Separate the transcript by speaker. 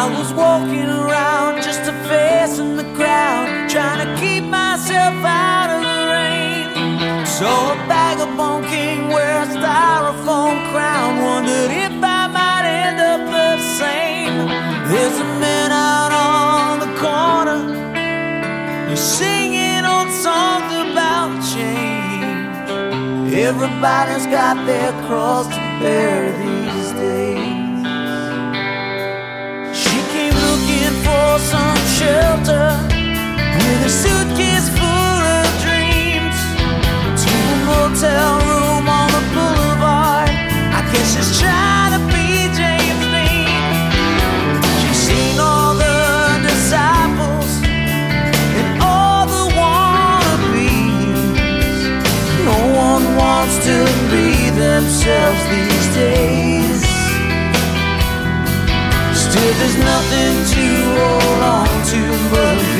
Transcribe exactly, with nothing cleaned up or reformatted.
Speaker 1: I was walking around just a face in the crowd, trying to keep myself out of the rain. Saw a vagabond king wear a styrofoam crown, wondered if I might end up the same. There's a man out on the corner, he's singing old songs about change. Everybody's got their cross to bear these days. For some shelter with a suitcase full of dreams, to a motel room on the boulevard. I guess she's trying to be James Dean. She's seen all the disciples and all the wannabes. No one wants to be themselves these days. Still there's nothing to hold on to but